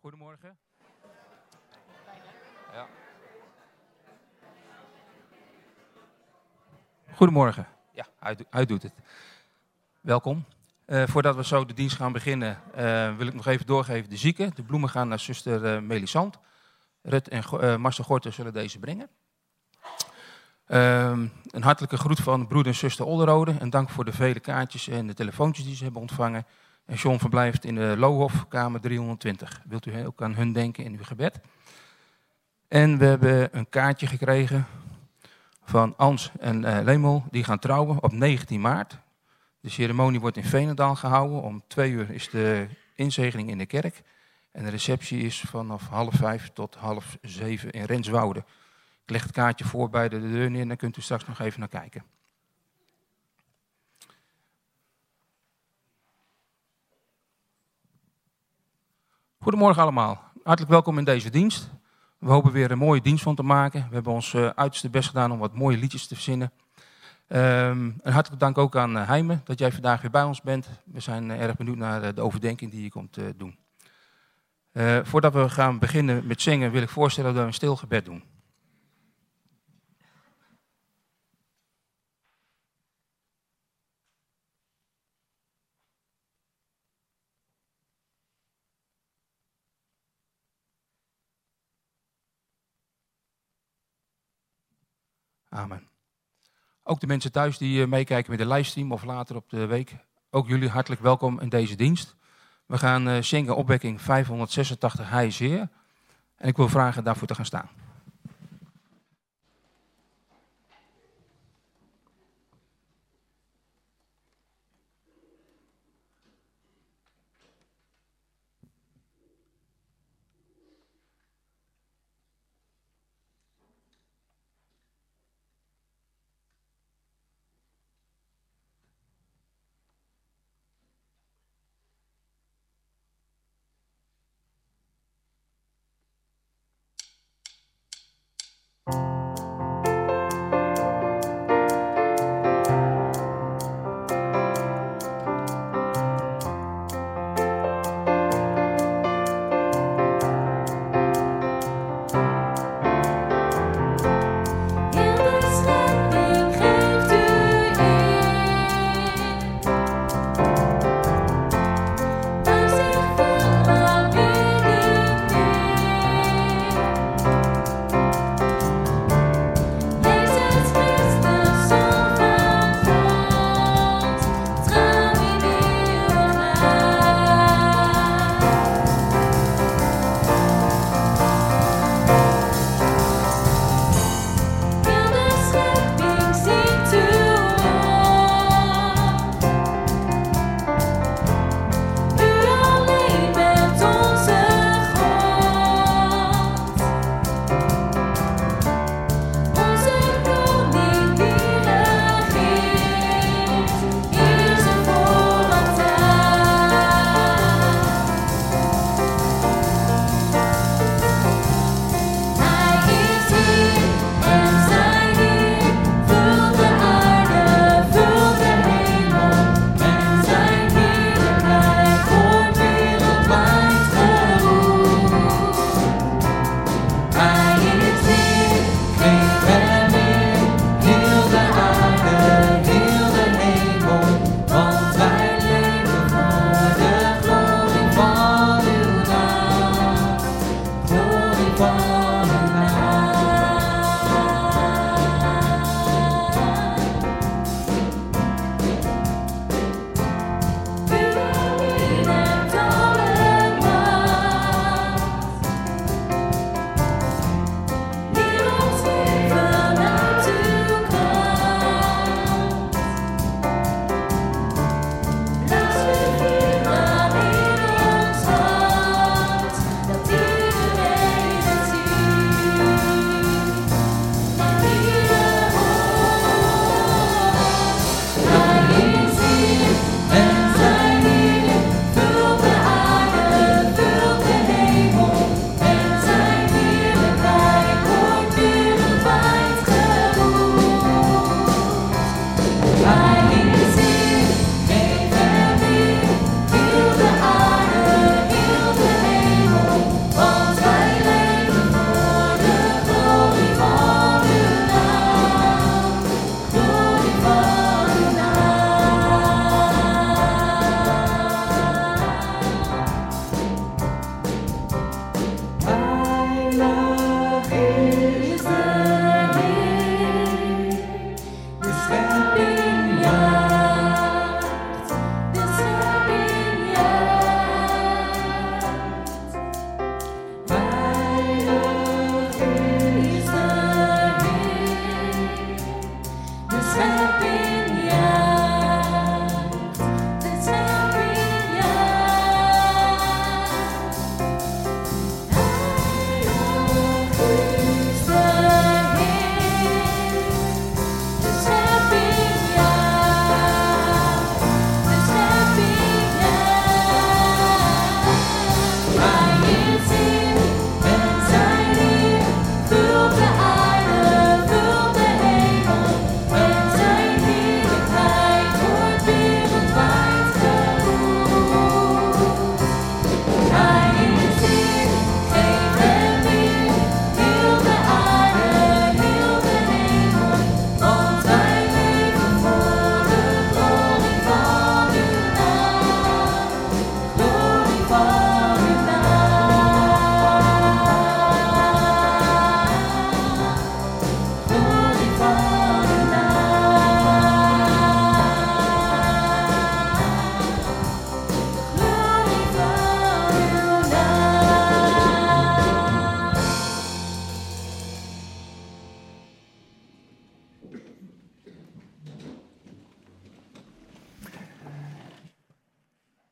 Goedemorgen. Ja. Goedemorgen. Ja, hij doet het. Welkom. Voordat we zo de dienst gaan beginnen, wil ik nog even doorgeven de zieken. De bloemen gaan naar zuster Melisande. Rut en Marcel Gorten zullen deze brengen. Een hartelijke groet van broeder en zuster Olderode. En dank voor de vele kaartjes en de telefoontjes die ze hebben ontvangen. En John verblijft in de Lohof, kamer 320. Wilt u ook aan hun denken in uw gebed? En we hebben een kaartje gekregen van Ans en Lemel. Die gaan trouwen op 19 maart. De ceremonie wordt in Veenendaal gehouden. Om 2 uur is de inzegening in de kerk. En de receptie is vanaf 6:30 tot 6:30 in Renswoude. Ik leg het kaartje voor bij de deur neer en dan kunt u straks nog even naar kijken. Goedemorgen allemaal. Hartelijk welkom in deze dienst. We hopen weer een mooie dienst van te maken. We hebben ons uiterste best gedaan om wat mooie liedjes te verzinnen. En hartelijk dank ook aan Heime dat jij vandaag weer bij ons bent. We zijn erg benieuwd naar de overdenking die je komt doen. Voordat we gaan beginnen met zingen wil ik voorstellen dat we een stil gebed doen. Amen. Ook de mensen thuis die meekijken met de livestream of later op de week. Ook jullie hartelijk welkom in deze dienst. We gaan zingen opwekking 586 Hij is Heer. En ik wil vragen daarvoor te gaan staan.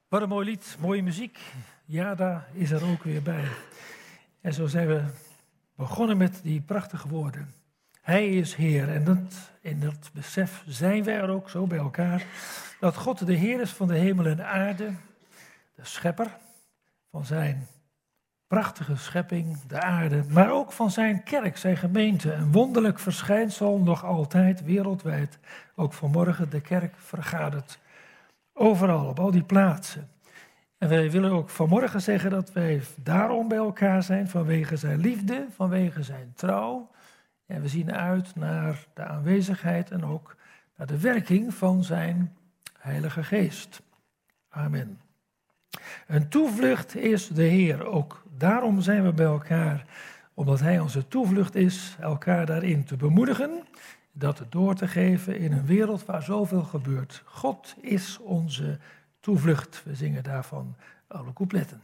Wat een mooi lied, mooie muziek. Ja, daar is er ook weer bij. En zo zijn we begonnen met die prachtige woorden. Hij is Heer. En in dat besef zijn wij er ook zo bij elkaar. Dat God de Heer is van de hemel en de aarde. De schepper van zijn prachtige schepping, de aarde. Maar ook van zijn kerk, zijn gemeente. Een wonderlijk verschijnsel nog altijd wereldwijd. Ook vanmorgen, de kerk vergadert overal, op al die plaatsen. En wij willen ook vanmorgen zeggen dat wij daarom bij elkaar zijn, vanwege zijn liefde, vanwege zijn trouw. En we zien uit naar de aanwezigheid en ook naar de werking van zijn Heilige Geest. Amen. Een toevlucht is de Heer. Ook daarom zijn we bij elkaar, omdat Hij onze toevlucht is, elkaar daarin te bemoedigen, dat door te geven in een wereld waar zoveel gebeurt. God is onze toevlucht. We zingen daarvan alle coupletten.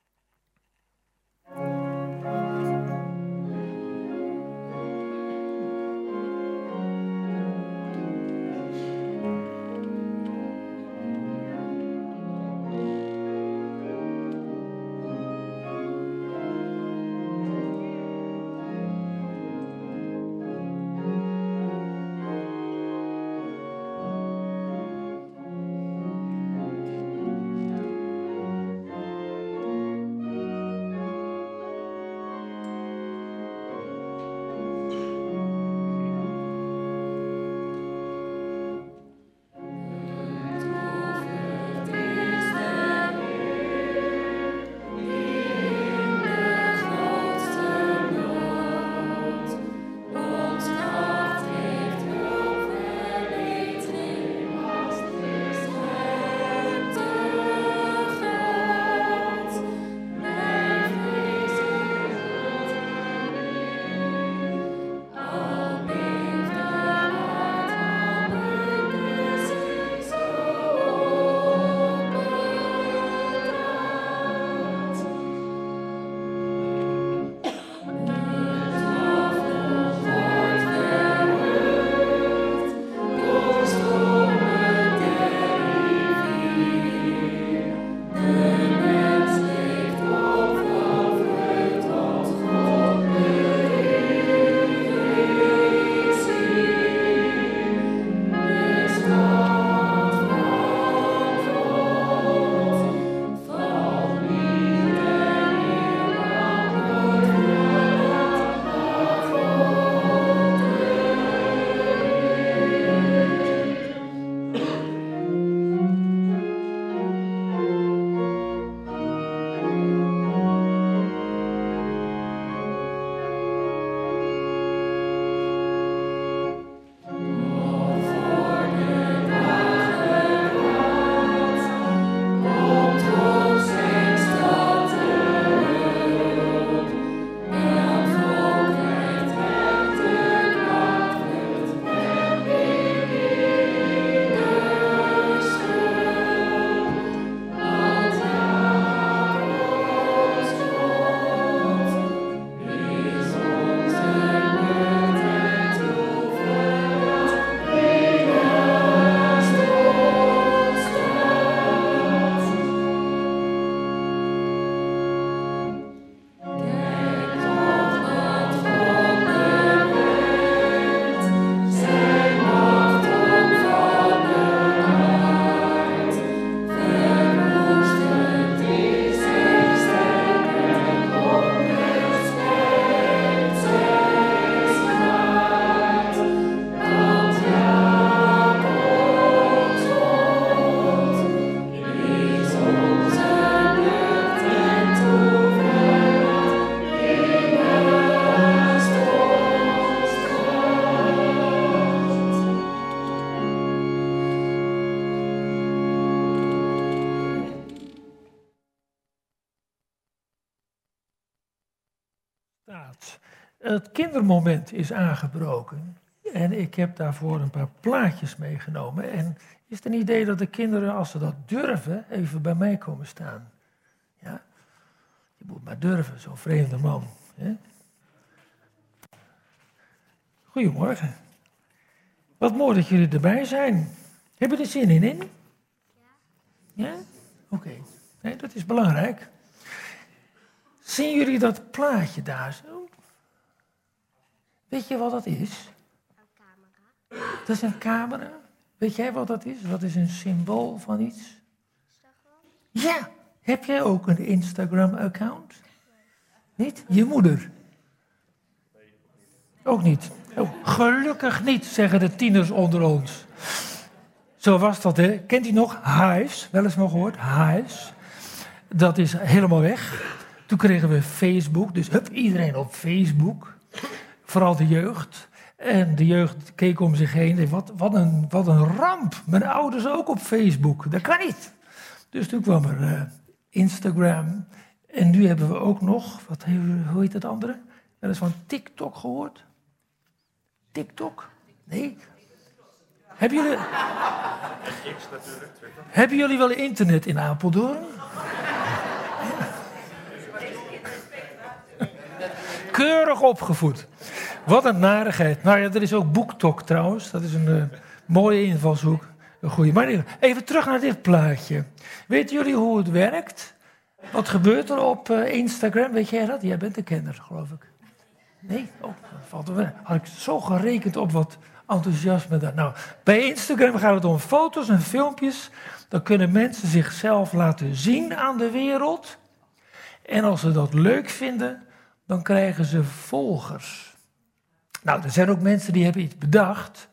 Het kindermoment is aangebroken en ik heb daarvoor een paar plaatjes meegenomen. En is het een idee dat de kinderen, als ze dat durven, even bij mij komen staan? Ja, je moet maar durven, zo'n vreemde man. Hè? Goedemorgen. Wat mooi dat jullie erbij zijn. Hebben jullie er zin in? Ja? Oké. Nee, dat is belangrijk. Zien jullie dat plaatje daar zo? Weet je wat dat is? Een camera. Dat is een camera. Weet jij wat dat is? Wat is een symbool van iets? Instagram? Ja. Heb jij ook een Instagram-account? Niet? Je moeder? Ook niet. Oh, gelukkig niet, zeggen de tieners onder ons. Zo was dat, hè? Kent u nog? Hives, wel eens nog gehoord? Hives. Dat is helemaal weg. Toen kregen we Facebook, dus iedereen op Facebook. Vooral de jeugd. En de jeugd keek om zich heen. Wat een ramp. Mijn ouders ook op Facebook. Dat kan niet. Dus toen kwam er Instagram. En nu hebben we ook nog, hoe heet het andere? Wel eens van TikTok gehoord? TikTok? Nee? Hebben jullie wel internet in Apeldoorn? Keurig opgevoed. Wat een narigheid. Nou ja, er is ook BookTok trouwens. Dat is een mooie invalshoek. Een goede. Maar even terug naar dit plaatje. Weten jullie hoe het werkt? Wat gebeurt er op Instagram? Weet jij dat? Jij bent een kenner, geloof ik. Nee? Oh, dat valt er wel. Had ik zo gerekend op wat enthousiasme daar. Nou, bij Instagram gaat het om foto's en filmpjes. Dan kunnen mensen zichzelf laten zien aan de wereld. En als ze dat leuk vinden, dan krijgen ze volgers. Nou, er zijn ook mensen die hebben iets bedacht.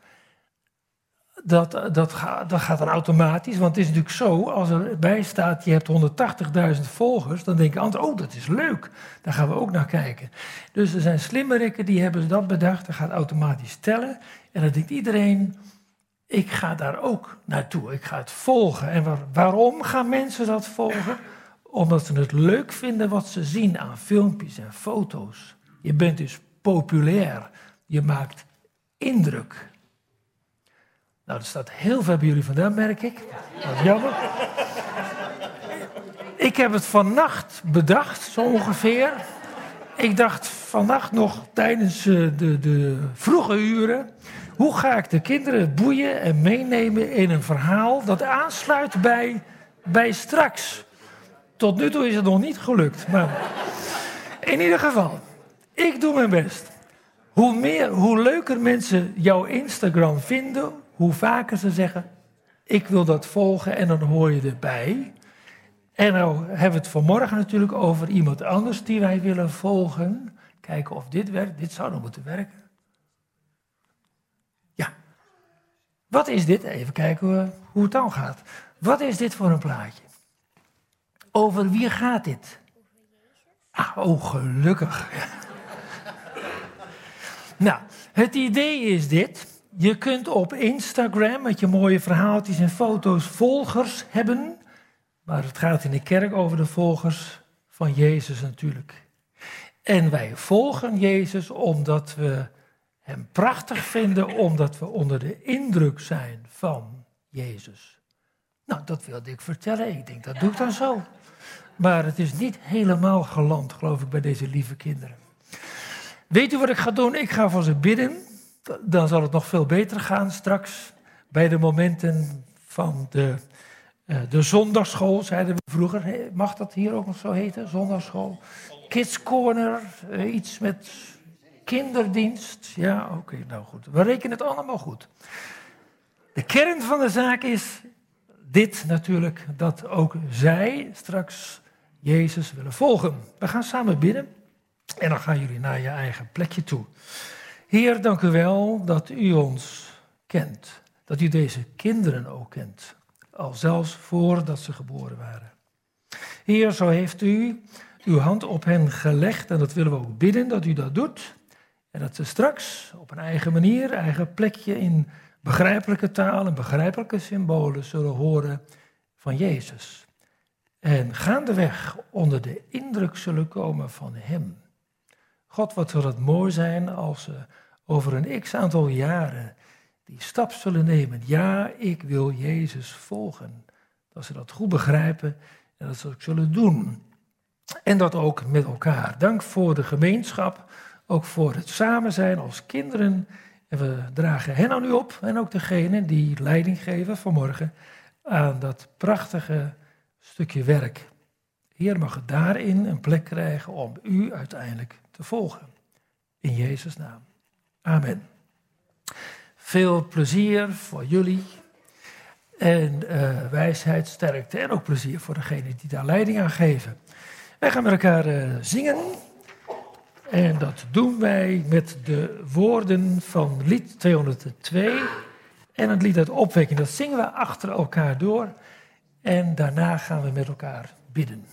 Dat gaat dan automatisch. Want het is natuurlijk zo, als erbij staat, je hebt 180.000 volgers, dan denken anderen, oh, dat is leuk. Daar gaan we ook naar kijken. Dus er zijn slimmerikken die hebben dat bedacht. Dat gaat automatisch tellen. En dan denkt iedereen, ik ga daar ook naartoe. Ik ga het volgen. En waarom gaan mensen dat volgen? Omdat ze het leuk vinden wat ze zien aan filmpjes en foto's. Je bent dus populair. Je maakt indruk. Nou, dat staat heel ver bij jullie vandaan, merk ik. Dat is jammer. Ik heb het vannacht bedacht, zo ongeveer. Ik dacht vannacht nog tijdens de vroege uren, hoe ga ik de kinderen boeien en meenemen in een verhaal dat aansluit bij straks. Tot nu toe is het nog niet gelukt. Maar in ieder geval, ik doe mijn best. Hoe leuker mensen jouw Instagram vinden, hoe vaker ze zeggen, ik wil dat volgen en dan hoor je erbij. En nou hebben we het vanmorgen natuurlijk over iemand anders die wij willen volgen. Kijken of dit werkt. Dit zou dan moeten werken. Ja. Wat is dit? Even kijken hoe het dan gaat. Wat is dit voor een plaatje? Over wie gaat dit? Oh, gelukkig. Nou, het idee is dit. Je kunt op Instagram met je mooie verhaaltjes en foto's volgers hebben. Maar het gaat in de kerk over de volgers van Jezus natuurlijk. En wij volgen Jezus omdat we hem prachtig vinden, omdat we onder de indruk zijn van Jezus. Nou, dat wilde ik vertellen. Ik denk, dat doe ik dan zo. Maar het is niet helemaal geland, geloof ik, bij deze lieve kinderen. Weet u wat ik ga doen? Ik ga voor ze bidden. Dan zal het nog veel beter gaan straks. Bij de momenten van de zondagschool, zeiden we vroeger. Mag dat hier ook nog zo heten? Zondagschool. Kids Corner, iets met kinderdienst. Ja, oké, nou goed. We rekenen het allemaal goed. De kern van de zaak is dit natuurlijk, dat ook zij straks Jezus willen volgen. We gaan samen bidden en dan gaan jullie naar je eigen plekje toe. Heer, dank u wel dat u ons kent. Dat u deze kinderen ook kent. Al zelfs voordat ze geboren waren. Heer, zo heeft u uw hand op hen gelegd. En dat willen we ook bidden dat u dat doet. En dat ze straks op een eigen manier, eigen plekje in begrijpelijke taal en begrijpelijke symbolen zullen horen van Jezus. En gaandeweg onder de indruk zullen komen van hem. God, wat zal het mooi zijn als ze over een x-aantal jaren die stap zullen nemen. Ja, ik wil Jezus volgen. Dat ze dat goed begrijpen en dat ze het zullen doen. En dat ook met elkaar. Dank voor de gemeenschap, ook voor het samen zijn als kinderen. En we dragen hen aan u op en ook degene die leiding geven vanmorgen aan dat prachtige stukje werk. Heer, mag het daarin een plek krijgen om u uiteindelijk te volgen. In Jezus' naam. Amen. Veel plezier voor jullie. En wijsheid, sterkte en ook plezier voor degenen die daar leiding aan geven. Wij gaan met elkaar zingen. En dat doen wij met de woorden van lied 202 en het lied uit Opwekking. Dat zingen we achter elkaar door en daarna gaan we met elkaar bidden.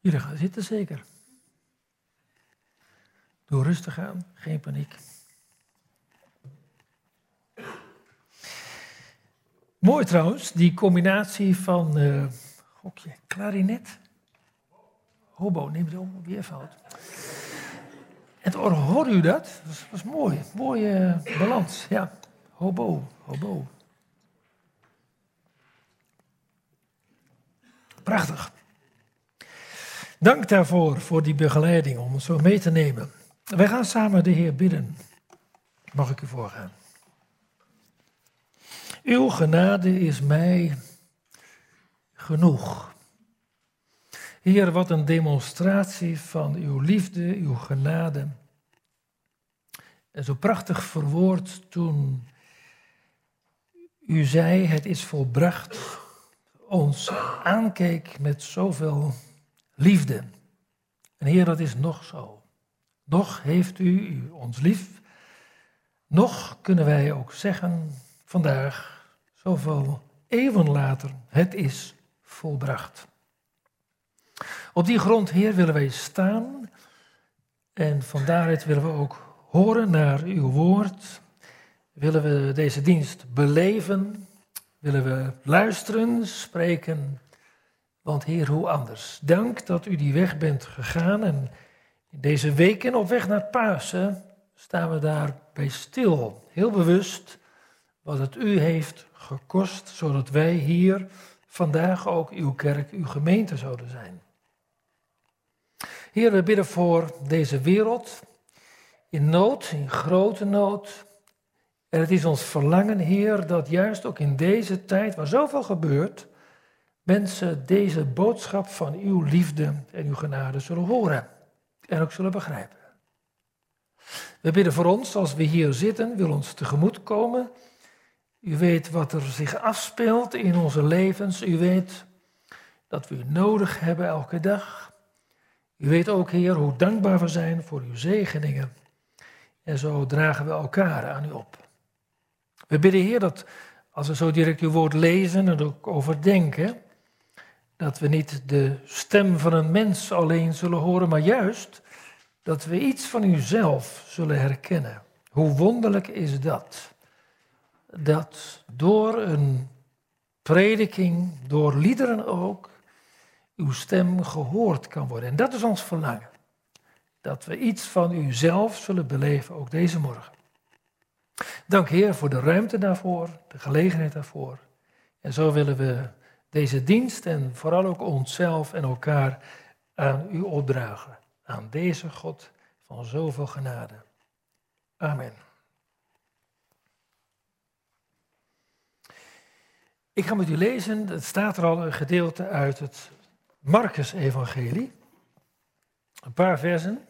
Jullie gaan zitten zeker. Doe rustig aan, geen paniek. Mooi trouwens, die combinatie van gokje, klarinet, hobo, neem het om, weer fout. En het orgel, hoorde u dat? Dat was mooi, mooie balans, ja. Hobo. Prachtig. Dank daarvoor, voor die begeleiding, om ons zo mee te nemen. Wij gaan samen de Heer bidden. Mag ik u voorgaan? Uw genade is mij genoeg. Heer, wat een demonstratie van uw liefde, uw genade. En zo prachtig verwoord toen u zei, het is volbracht, ons aankeek met zoveel liefde. En Heer, dat is nog zo. Nog heeft u ons lief. Nog kunnen wij ook zeggen, vandaag, zoveel eeuwen later, het is volbracht. Op die grond, Heer, willen wij staan. En van daaruit willen we ook horen naar uw woord. Willen we deze dienst beleven. Willen we luisteren, spreken. Want Heer, hoe anders? Dank dat u die weg bent gegaan. En in deze weken op weg naar Pasen staan we daarbij stil. Heel bewust wat het u heeft gekost. Zodat wij hier vandaag ook uw kerk, uw gemeente zouden zijn. Heer, we bidden voor deze wereld. In nood, in grote nood. En het is ons verlangen, Heer, dat juist ook in deze tijd waar zoveel gebeurt, mensen deze boodschap van uw liefde en uw genade zullen horen en ook zullen begrijpen. We bidden voor ons, als we hier zitten, wil ons tegemoet komen. U weet wat er zich afspeelt in onze levens. U weet dat we u nodig hebben elke dag. U weet ook, Heer, hoe dankbaar we zijn voor uw zegeningen. En zo dragen we elkaar aan u op. We bidden, Heer, dat als we zo direct uw woord lezen en er ook over denken, dat we niet de stem van een mens alleen zullen horen, maar juist dat we iets van uzelf zullen herkennen. Hoe wonderlijk is dat? Dat door een prediking, door liederen ook, uw stem gehoord kan worden. En dat is ons verlangen. Dat we iets van uzelf zullen beleven, ook deze morgen. Dank, Heer, voor de ruimte daarvoor, de gelegenheid daarvoor. En zo willen we deze dienst en vooral ook onszelf en elkaar aan u opdragen. Aan deze God van zoveel genade. Amen. Ik ga met u lezen, het staat er al een gedeelte uit het Markus-evangelie. Een paar versen.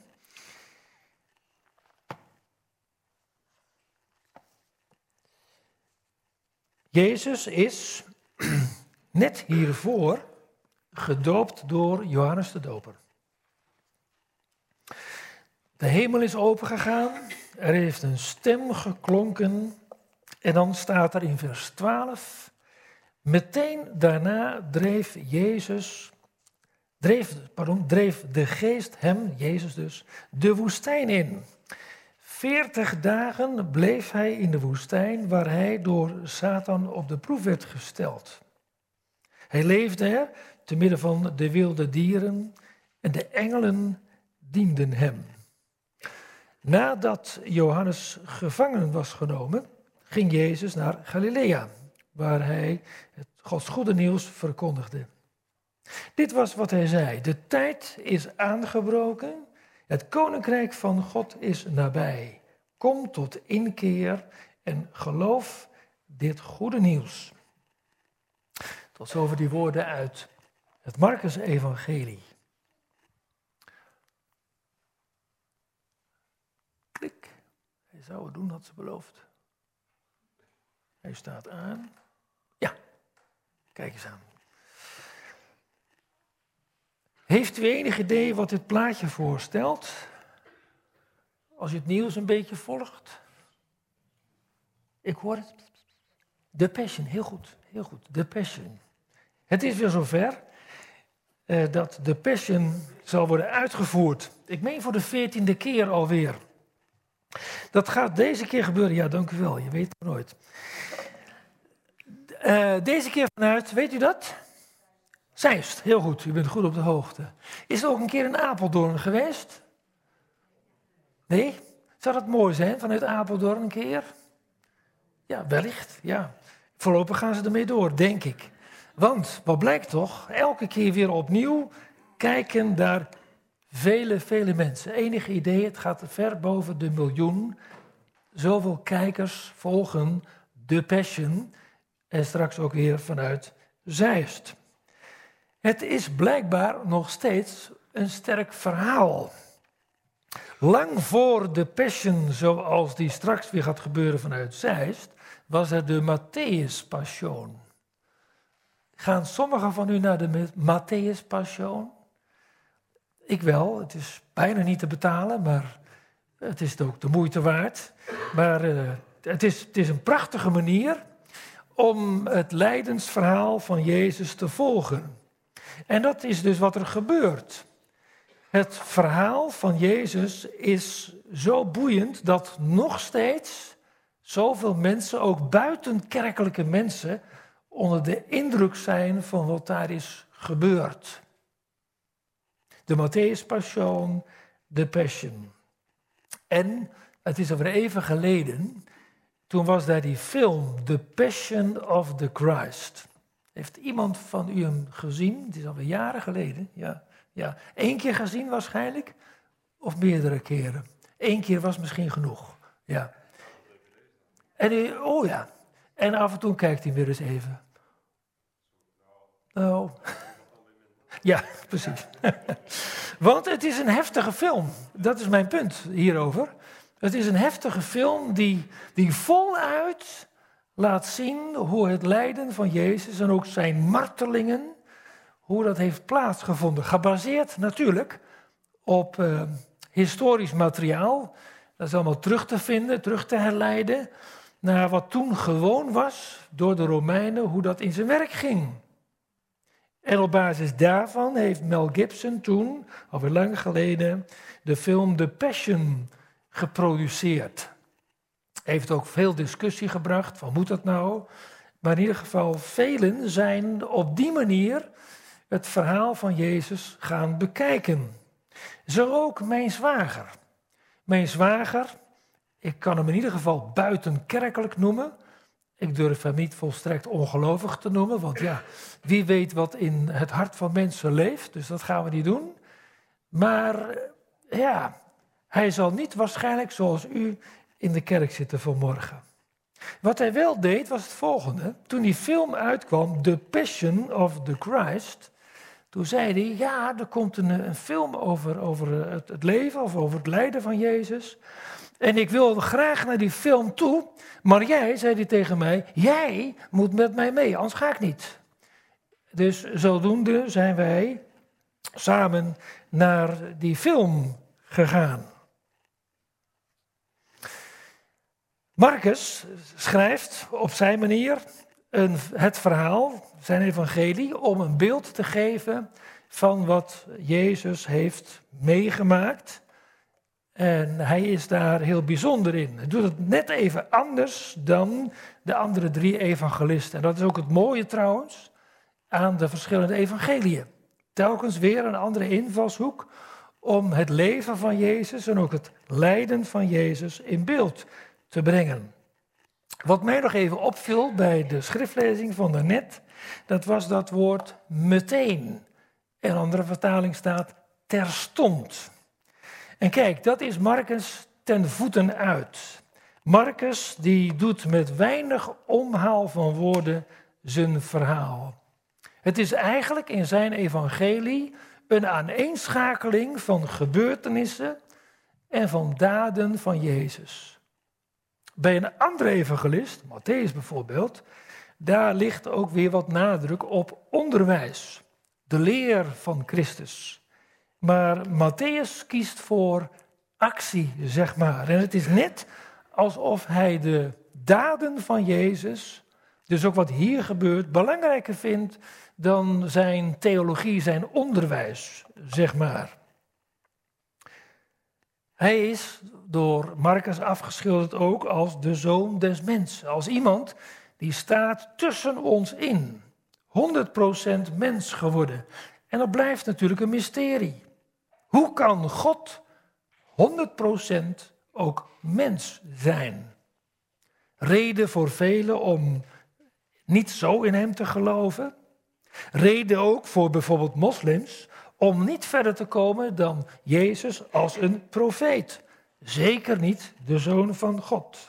Jezus is net hiervoor gedoopt door Johannes de Doper. De hemel is opengegaan, er heeft een stem geklonken en dan staat er in vers 12... Meteen daarna dreef de geest hem, Jezus dus, de woestijn in. 40 dagen bleef hij in de woestijn waar hij door Satan op de proef werd gesteld. Hij leefde er te midden van de wilde dieren en de engelen dienden hem. Nadat Johannes gevangen was genomen, ging Jezus naar Galilea, waar hij het Gods goede nieuws verkondigde. Dit was wat hij zei: de tijd is aangebroken, het koninkrijk van God is nabij. Kom tot inkeer en geloof dit goede nieuws. Tot zover die woorden uit het Markus-evangelie. Klik, hij zou het doen, had ze beloofd. Hij staat aan. Ja, kijk eens aan. Heeft u enig idee wat dit plaatje voorstelt? Als je het nieuws een beetje volgt. Ik hoor het. The Passion, heel goed, heel goed. The Passion. Het is weer zover. dat de Passion zal worden uitgevoerd. Ik meen voor de 14e keer alweer. Dat gaat deze keer gebeuren. Ja, dank u wel. Je weet het nooit. Deze keer vanuit, weet u dat? Zeist, heel goed. U bent goed op de hoogte. Is er ook een keer in Apeldoorn geweest? Nee? Zou dat mooi zijn, vanuit Apeldoorn een keer? Ja, wellicht, ja. Voorlopig gaan ze ermee door, denk ik. Want, wat blijkt toch, elke keer weer opnieuw kijken daar vele mensen. Enige idee, het gaat ver boven de 1 miljoen. Zoveel kijkers volgen de Passion en straks ook weer vanuit Zeist. Het is blijkbaar nog steeds een sterk verhaal. Lang voor de Passion, zoals die straks weer gaat gebeuren vanuit Zeist, was er de Matthäus Passion. Gaan sommigen van u naar de Matthäus Passion? Ik wel, het is bijna niet te betalen, maar het is ook de moeite waard. Maar het is een prachtige manier om het lijdensverhaal van Jezus te volgen. En dat is dus wat er gebeurt. Het verhaal van Jezus is zo boeiend dat nog steeds zoveel mensen, ook buitenkerkelijke mensen, onder de indruk zijn van wat daar is gebeurd. De Matthäus Passion, de Passion. En het is alweer even geleden, toen was daar die film The Passion of the Christ. Heeft iemand van u hem gezien? Het is alweer jaren geleden. Ja. 1 keer gezien waarschijnlijk, of meerdere keren. 1 keer was misschien genoeg. Ja. En af en toe kijkt hij weer eens even. Nou, ja, precies. Want het is een heftige film. Dat is mijn punt hierover. Het is een heftige film die voluit laat zien hoe het lijden van Jezus en ook zijn martelingen, hoe dat heeft plaatsgevonden. Gebaseerd natuurlijk op historisch materiaal. Dat is allemaal terug te vinden, terug te herleiden naar wat toen gewoon was door de Romeinen, hoe dat in zijn werk ging. En op basis daarvan heeft Mel Gibson toen, alweer lang geleden, de film The Passion geproduceerd. Heeft ook veel discussie gebracht, van moet dat nou? Maar in ieder geval, velen zijn op die manier het verhaal van Jezus gaan bekijken. Zo ook mijn zwager. Mijn zwager, ik kan hem in ieder geval buitenkerkelijk noemen. Ik durf hem niet volstrekt ongelovig te noemen, want ja, wie weet wat in het hart van mensen leeft, dus dat gaan we niet doen. Maar ja, hij zal niet waarschijnlijk zoals u in de kerk zitten vanmorgen. Wat hij wel deed was het volgende. Toen die film uitkwam, The Passion of the Christ, toen zei hij, ja, er komt een film over het leven of over het lijden van Jezus. En ik wil graag naar die film toe, maar jij, zei hij tegen mij, jij moet met mij mee, anders ga ik niet. Dus zodoende zijn wij samen naar die film gegaan. Marcus schrijft op zijn manier het verhaal, zijn evangelie, om een beeld te geven van wat Jezus heeft meegemaakt. En hij is daar heel bijzonder in. Hij doet het net even anders dan de andere 3 evangelisten. En dat is ook het mooie trouwens aan de verschillende evangeliën. Telkens weer een andere invalshoek om het leven van Jezus en ook het lijden van Jezus in beeld te brengen. Wat mij nog even opviel bij de schriftlezing van daarnet, dat was dat woord meteen. In een andere vertaling staat terstond. En kijk, dat is Marcus ten voeten uit. Marcus die doet met weinig omhaal van woorden zijn verhaal. Het is eigenlijk in zijn evangelie een aaneenschakeling van gebeurtenissen en van daden van Jezus. Bij een andere evangelist, Matthäus bijvoorbeeld, daar ligt ook weer wat nadruk op onderwijs, de leer van Christus. Maar Matthäus kiest voor actie, zeg maar. En het is net alsof hij de daden van Jezus dus ook wat hier gebeurt, belangrijker vindt dan zijn theologie, zijn onderwijs, zeg maar. Hij is door Marcus afgeschilderd ook als de zoon des mensen. Als iemand die staat tussen ons in. 100% mens geworden. En dat blijft natuurlijk een mysterie. Hoe kan God 100% ook mens zijn? Reden voor velen om niet zo in hem te geloven. Reden ook voor bijvoorbeeld moslims om niet verder te komen dan Jezus als een profeet. Zeker niet de Zoon van God.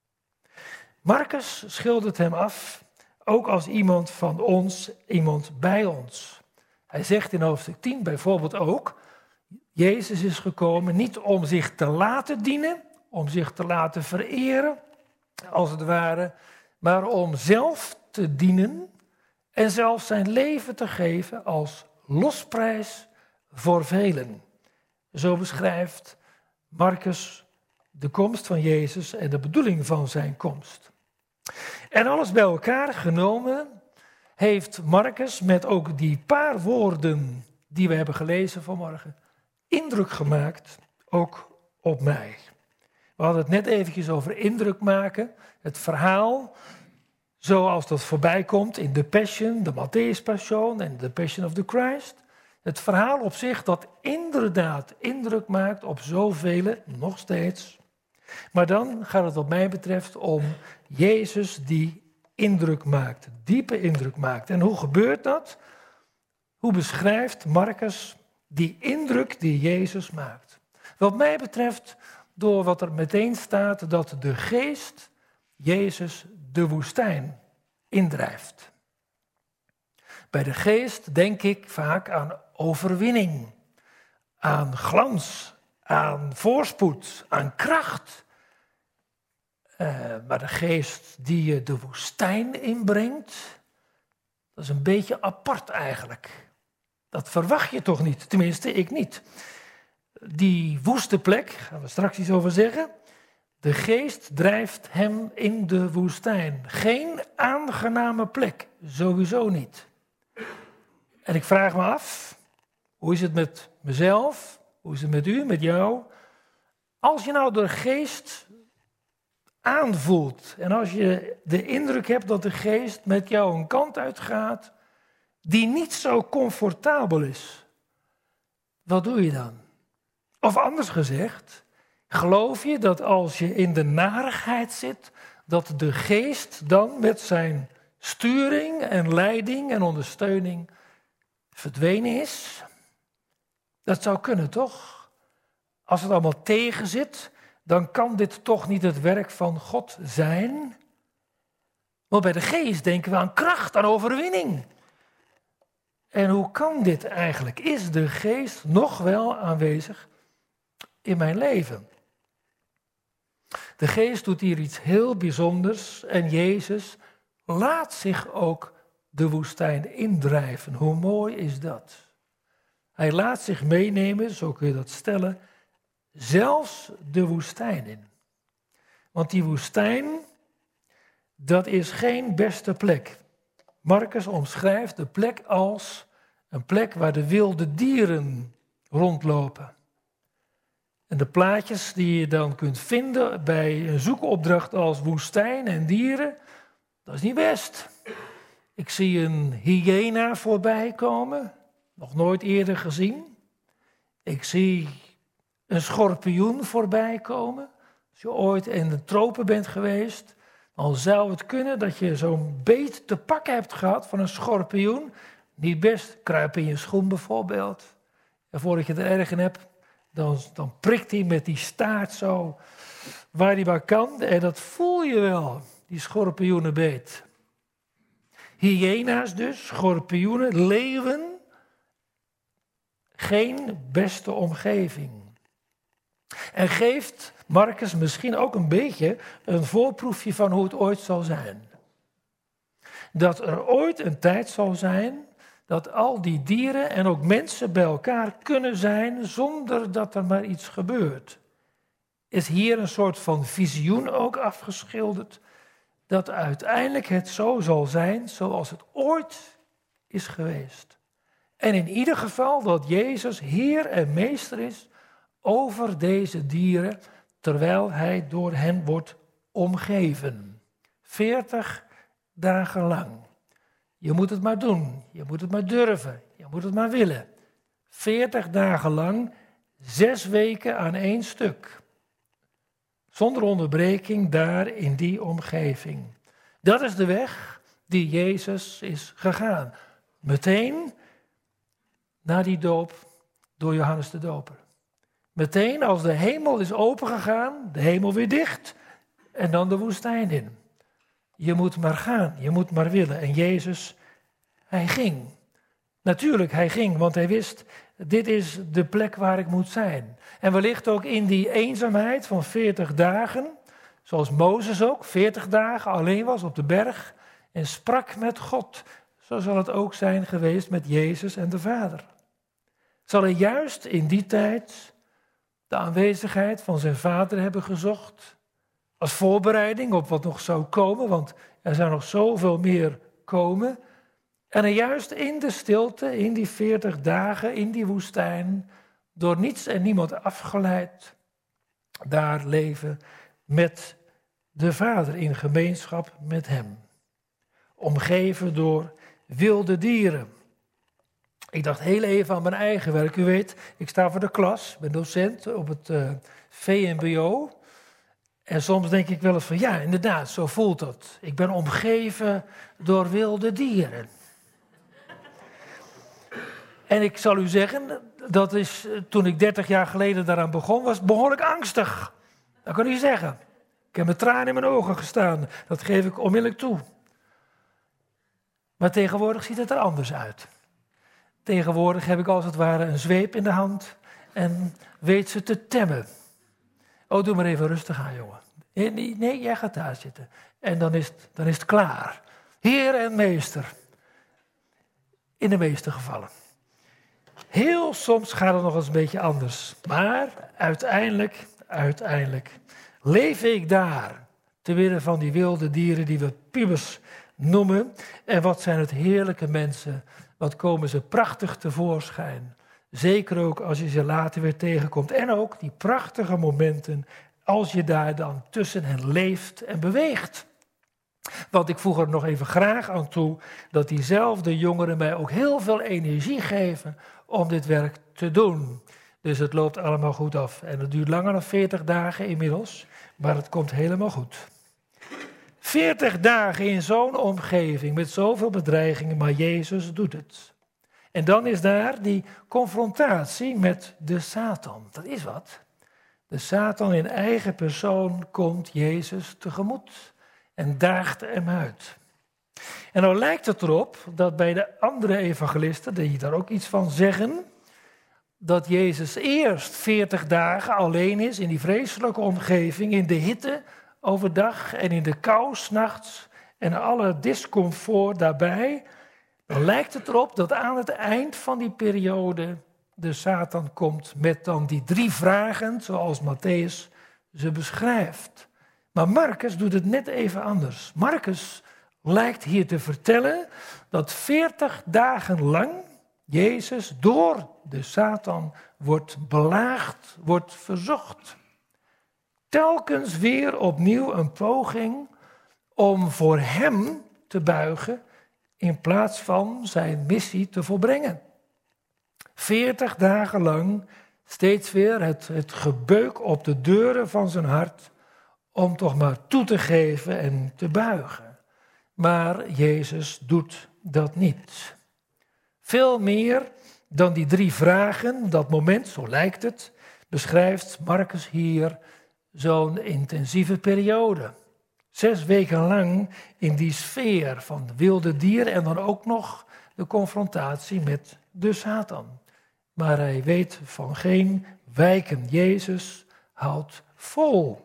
Marcus schildert hem af ook als iemand van ons, iemand bij ons. Hij zegt in hoofdstuk 10 bijvoorbeeld ook, Jezus is gekomen niet om zich te laten dienen, om zich te laten vereren, als het ware, maar om zelf te dienen en zelf zijn leven te geven als losprijs voor velen. Zo beschrijft Marcus de komst van Jezus en de bedoeling van zijn komst. En alles bij elkaar genomen heeft Marcus met ook die paar woorden die we hebben gelezen vanmorgen indruk gemaakt, ook op mij. We hadden het net eventjes over indruk maken, het verhaal zoals dat voorbij komt in de Passion, de Matthäus Passion en de Passion of the Christ. Het verhaal op zich dat inderdaad indruk maakt op zoveel, nog steeds. Maar dan gaat het wat mij betreft om Jezus die indruk maakt, diepe indruk maakt. En hoe gebeurt dat? Hoe beschrijft Marcus die indruk die Jezus maakt? Wat mij betreft door wat er meteen staat dat de geest Jezus de woestijn indrijft. Bij de geest denk ik vaak aan overwinning, aan glans, aan voorspoed, aan kracht. Maar de geest die je de woestijn inbrengt, dat is een beetje apart eigenlijk. Dat verwacht je toch niet, tenminste ik niet. Die woeste plek, gaan we straks iets over zeggen. De geest drijft hem in de woestijn. Geen aangename plek, sowieso niet. En ik vraag me af, hoe is het met mezelf? Hoe is het met u, met jou? Als je nou de geest aanvoelt en als je de indruk hebt dat de geest met jou een kant uitgaat die niet zo comfortabel is, wat doe je dan? Of anders gezegd, geloof je dat als je in de narigheid zit, dat de geest dan met zijn sturing en leiding en ondersteuning verdwenen is? Dat zou kunnen, toch? Als het allemaal tegen zit, dan kan dit toch niet het werk van God zijn? Want bij de geest denken we aan kracht, aan overwinning. En hoe kan dit eigenlijk? Is de geest nog wel aanwezig in mijn leven? De geest doet hier iets heel bijzonders en Jezus laat zich ook de woestijn indrijven. Hoe mooi is dat? Hij laat zich meenemen, zo kun je dat stellen, zelfs de woestijn in. Want die woestijn, dat is geen beste plek. Marcus omschrijft de plek als een plek waar de wilde dieren rondlopen. En de plaatjes die je dan kunt vinden bij een zoekopdracht als woestijn en dieren, dat is niet best. Ik zie een hyena voorbij komen, nog nooit eerder gezien. Ik zie een schorpioen voorbij komen. Als je ooit in de tropen bent geweest, dan zou het kunnen dat je zo'n beet te pakken hebt gehad van een schorpioen. Niet best, kruip in je schoen bijvoorbeeld. En voordat je er erg in hebt, dan prikt hij met die staart zo waar hij maar kan. En dat voel je wel, die schorpioenenbeet. Hyena's dus, schorpioenen, leeuwen. Geen beste omgeving. En geeft Marcus misschien ook een beetje een voorproefje van hoe het ooit zal zijn. Dat er ooit een tijd zal zijn dat al die dieren en ook mensen bij elkaar kunnen zijn zonder dat er maar iets gebeurt. Is hier een soort van visioen ook afgeschilderd dat uiteindelijk het zo zal zijn zoals het ooit is geweest. En in ieder geval dat Jezus Heer en Meester is over deze dieren, terwijl hij door hen wordt omgeven. 40 dagen lang. Je moet het maar doen, je moet het maar durven, je moet het maar willen. 40 dagen lang, 6 weken aan één stuk. Zonder onderbreking daar in die omgeving. Dat is de weg die Jezus is gegaan. Meteen na die doop door Johannes de Doper. Meteen als de hemel is opengegaan, de hemel weer dicht en dan de woestijn in. Je moet maar gaan, je moet maar willen. En Jezus, hij ging. Natuurlijk, hij ging, want hij wist, dit is de plek waar ik moet zijn. En wellicht ook in die eenzaamheid van 40 dagen, zoals Mozes ook 40 dagen alleen was op de berg en sprak met God. Zo zal het ook zijn geweest met Jezus en de Vader. Zal hij juist in die tijd de aanwezigheid van zijn Vader hebben gezocht, als voorbereiding op wat nog zou komen, want er zou nog zoveel meer komen. En er juist in de stilte, in die 40 dagen, in die woestijn, door niets en niemand afgeleid, daar leven met de Vader in gemeenschap met hem. Omgeven door wilde dieren. Ik dacht heel even aan mijn eigen werk. U weet, ik sta voor de klas, ben docent op het VMBO. En soms denk ik wel eens van, ja, inderdaad, zo voelt dat. Ik ben omgeven door wilde dieren. En ik zal u zeggen, dat is toen ik 30 jaar geleden daaraan begon, was behoorlijk angstig. Dat kan u zeggen. Ik heb met tranen in mijn ogen gestaan. Dat geef ik onmiddellijk toe. Maar tegenwoordig ziet het er anders uit. Tegenwoordig heb ik als het ware een zweep in de hand en weet ze te temmen. Oh, doe maar even rustig aan, jongen. Nee, jij gaat daar zitten. En dan is het klaar. Heer en meester. In de meeste gevallen. Heel soms gaat het nog eens een beetje anders. Maar uiteindelijk leef ik daar. Te willen van die wilde dieren die we pubers noemen. En wat zijn het heerlijke mensen. Wat komen ze prachtig tevoorschijn. Zeker ook als je ze later weer tegenkomt. En ook die prachtige momenten als je daar dan tussen hen leeft en beweegt. Want ik voeg er nog even graag aan toe dat diezelfde jongeren mij ook heel veel energie geven om dit werk te doen. Dus het loopt allemaal goed af. En het duurt langer dan 40 dagen inmiddels, maar het komt helemaal goed. 40 dagen in zo'n omgeving met zoveel bedreigingen, maar Jezus doet het. En dan is daar die confrontatie met de Satan. Dat is wat. De Satan in eigen persoon komt Jezus tegemoet en daagt hem uit. En nou lijkt het erop dat bij de andere evangelisten, die daar ook iets van zeggen, dat Jezus eerst 40 dagen alleen is in die vreselijke omgeving, in de hitte overdag en in de kou 's nachts en alle discomfort daarbij. Dan lijkt het erop dat aan het eind van die periode de Satan komt met dan die 3 vragen, zoals Mattheüs ze beschrijft. Maar Marcus doet het net even anders. Marcus lijkt hier te vertellen dat 40 dagen lang Jezus door de Satan wordt belaagd, wordt verzocht. Telkens weer opnieuw een poging om voor hem te buigen in plaats van zijn missie te volbrengen. 40 dagen lang steeds weer het gebeuk op de deuren van zijn hart om toch maar toe te geven en te buigen. Maar Jezus doet dat niet. Veel meer dan die 3 vragen, dat moment, zo lijkt het, beschrijft Marcus hier zo'n intensieve periode. 6 weken lang in die sfeer van de wilde dieren en dan ook nog de confrontatie met de Satan. Maar hij weet van geen wijken. Jezus houdt vol.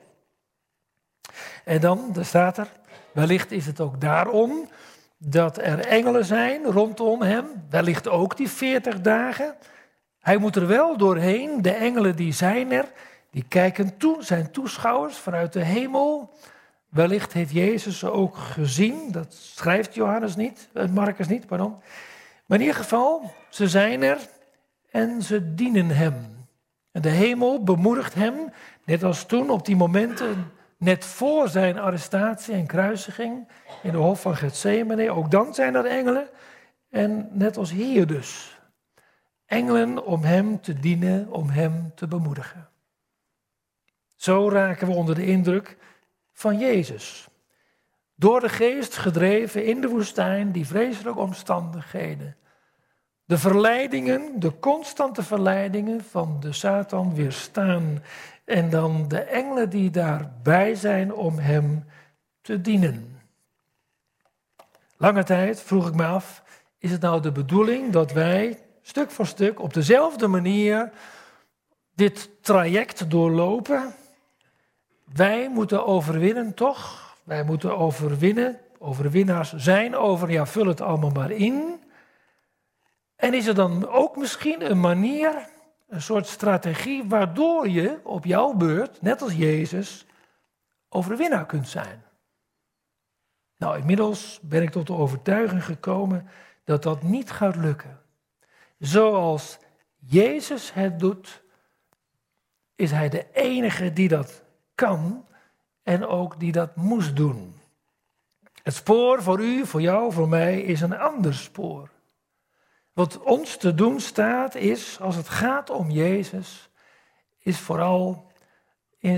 En dan staat er, wellicht is het ook daarom dat er engelen zijn rondom hem. Wellicht ook die 40 dagen. Hij moet er wel doorheen. De engelen die zijn er. Die kijken toe, zijn toeschouwers vanuit de hemel. Wellicht heeft Jezus ze ook gezien. Dat schrijft Marcus niet, pardon. Maar in ieder geval, ze zijn er en ze dienen hem. En de hemel bemoedigt hem, net als toen op die momenten, net voor zijn arrestatie en kruisiging in de hof van Getsemane. Ook dan zijn er engelen. En net als hier dus. Engelen om hem te dienen, om hem te bemoedigen. Zo raken we onder de indruk van Jezus. Door de geest gedreven in de woestijn, die vreselijke omstandigheden. De verleidingen, de constante verleidingen van de Satan weerstaan. En dan de engelen die daarbij zijn om hem te dienen. Lange tijd vroeg ik me af, is het nou de bedoeling dat wij stuk voor stuk op dezelfde manier dit traject doorlopen? Wij moeten overwinnen, toch? Wij moeten overwinnen, overwinnaars zijn vul het allemaal maar in. En is er dan ook misschien een manier, een soort strategie, waardoor je op jouw beurt, net als Jezus, overwinnaar kunt zijn? Nou, inmiddels ben ik tot de overtuiging gekomen dat dat niet gaat lukken. Zoals Jezus het doet, is hij de enige die dat kan en ook die dat moest doen. Het spoor voor u, voor jou, voor mij is een ander spoor. Wat ons te doen staat is, als het gaat om Jezus, is vooral in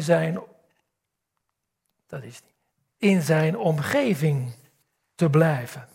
zijn omgeving te blijven.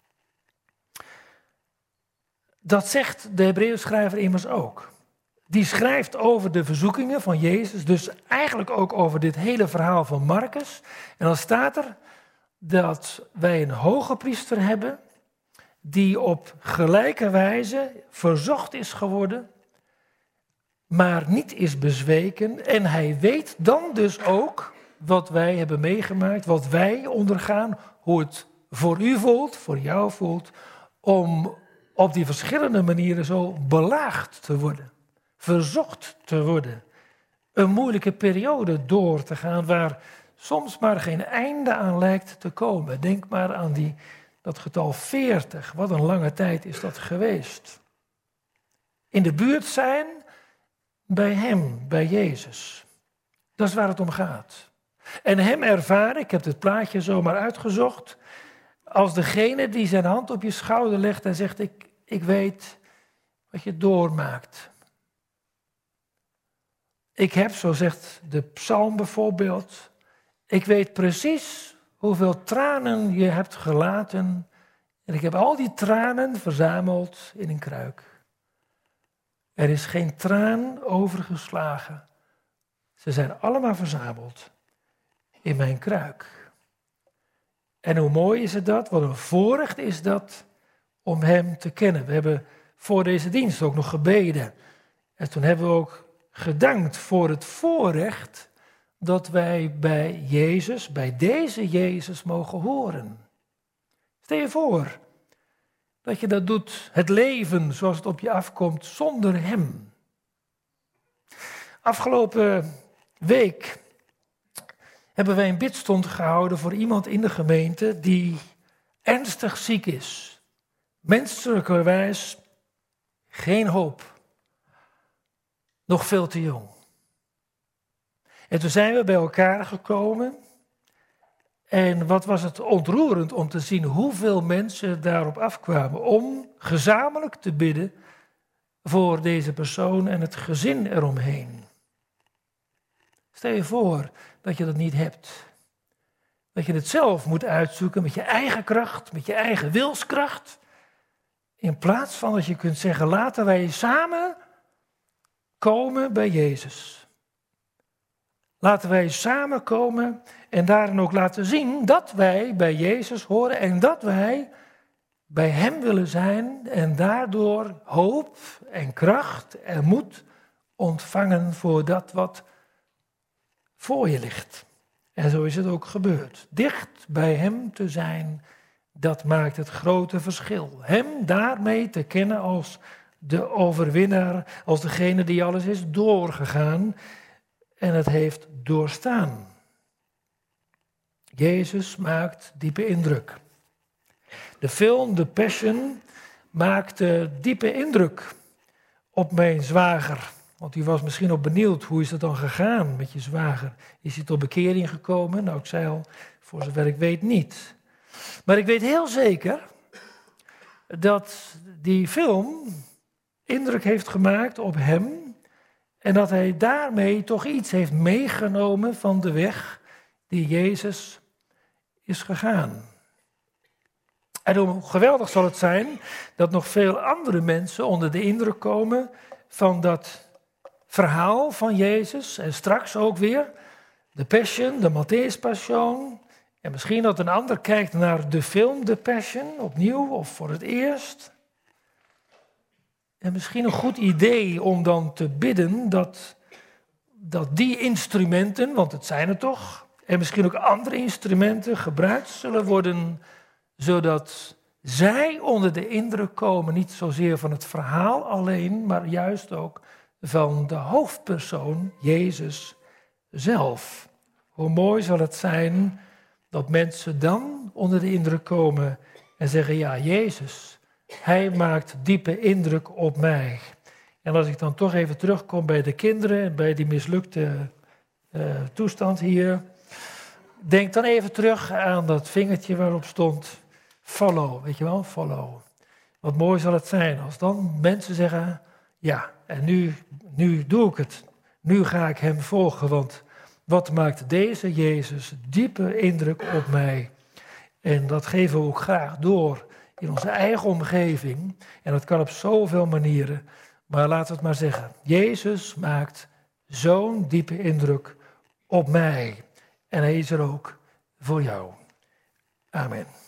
Dat zegt de Hebreeënschrijver immers ook. Die schrijft over de verzoekingen van Jezus, dus eigenlijk ook over dit hele verhaal van Marcus. En dan staat er dat wij een hoge priester hebben die op gelijke wijze verzocht is geworden, maar niet is bezweken. En hij weet dan dus ook wat wij hebben meegemaakt, wat wij ondergaan, hoe het voor u voelt, voor jou voelt, om op die verschillende manieren zo belaagd te worden, verzocht te worden, een moeilijke periode door te gaan waar soms maar geen einde aan lijkt te komen. Denk maar aan dat getal 40, wat een lange tijd is dat geweest. In de buurt zijn bij hem, bij Jezus. Dat is waar het om gaat. En hem ervaren, ik heb het plaatje zomaar uitgezocht, als degene die zijn hand op je schouder legt en zegt, ik weet wat je doormaakt. Ik heb, zo zegt de psalm bijvoorbeeld, ik weet precies hoeveel tranen je hebt gelaten en ik heb al die tranen verzameld in een kruik. Er is geen traan overgeslagen. Ze zijn allemaal verzameld in mijn kruik. En hoe mooi is het dat, wat een voorrecht is dat om hem te kennen. We hebben voor deze dienst ook nog gebeden. En toen hebben we ook gedankt voor het voorrecht dat wij bij Jezus, bij deze Jezus mogen horen. Stel je voor dat je dat doet, het leven zoals het op je afkomt, zonder hem. Afgelopen week hebben wij een bidstond gehouden voor iemand in de gemeente die ernstig ziek is. Menselijkerwijs geen hoop. Nog veel te jong. En toen zijn we bij elkaar gekomen. En wat was het ontroerend om te zien hoeveel mensen daarop afkwamen om gezamenlijk te bidden voor deze persoon en het gezin eromheen. Stel je voor dat je dat niet hebt. Dat je het zelf moet uitzoeken met je eigen kracht, met je eigen wilskracht. In plaats van dat je kunt zeggen, laten wij samen komen bij Jezus. Laten wij samenkomen en daarin ook laten zien dat wij bij Jezus horen en dat wij bij hem willen zijn en daardoor hoop en kracht en moed ontvangen voor dat wat voor je ligt. En zo is het ook gebeurd. Dicht bij hem te zijn, dat maakt het grote verschil. Hem daarmee te kennen als de overwinnaar, als degene die alles is doorgegaan en het heeft doorstaan. Jezus maakt diepe indruk. De film The Passion maakte diepe indruk op mijn zwager. Want u was misschien ook benieuwd, hoe is het dan gegaan met je zwager? Is hij tot bekering gekomen? Nou, ik zei al, voor zover ik weet niet. Maar ik weet heel zeker dat die film indruk heeft gemaakt op hem en dat hij daarmee toch iets heeft meegenomen van de weg die Jezus is gegaan. En hoe geweldig zal het zijn dat nog veel andere mensen onder de indruk komen van dat verhaal van Jezus. En straks ook weer de Passion, de Matthäus Passion. En misschien dat een ander kijkt naar de film The Passion, opnieuw of voor het eerst. En misschien een goed idee om dan te bidden dat die instrumenten, want het zijn er toch, en misschien ook andere instrumenten gebruikt zullen worden, zodat zij onder de indruk komen, niet zozeer van het verhaal alleen, maar juist ook van de hoofdpersoon, Jezus zelf. Hoe mooi zal het zijn dat mensen dan onder de indruk komen en zeggen, ja, Jezus, hij maakt diepe indruk op mij. En als ik dan toch even terugkom bij de kinderen en bij die mislukte toestand hier, denk dan even terug aan dat vingertje waarop stond follow, weet je wel, follow. Wat mooi zal het zijn als dan mensen zeggen, ja, en nu doe ik het. Nu ga ik hem volgen, want wat maakt deze Jezus diepe indruk op mij? En dat geven we ook graag door in onze eigen omgeving. En dat kan op zoveel manieren. Maar laten we het maar zeggen, Jezus maakt zo'n diepe indruk op mij. En hij is er ook voor jou. Amen.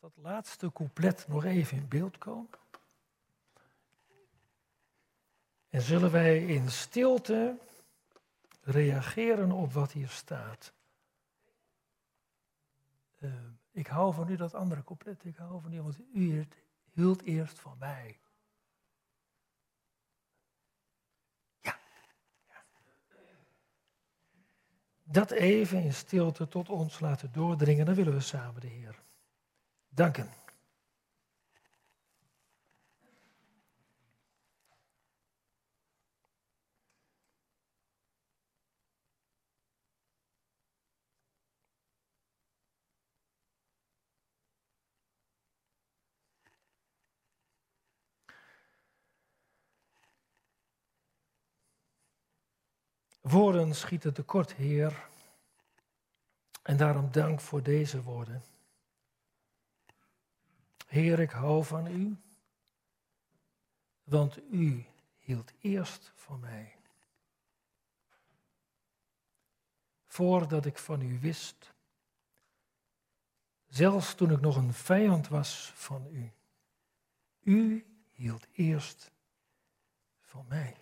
dat laatste couplet nog even in beeld komen? En zullen wij in stilte reageren op wat hier staat? Ik hou van u, dat andere couplet. Ik hou van u, want u hield eerst van mij. Ja. Dat even in stilte tot ons laten doordringen. Dan willen we samen de Heer danken. Woorden schieten tekort, Heer. En daarom dank voor deze woorden. Heer, ik hou van u, want u hield eerst van mij. Voordat ik van u wist, zelfs toen ik nog een vijand was van u. U hield eerst van mij.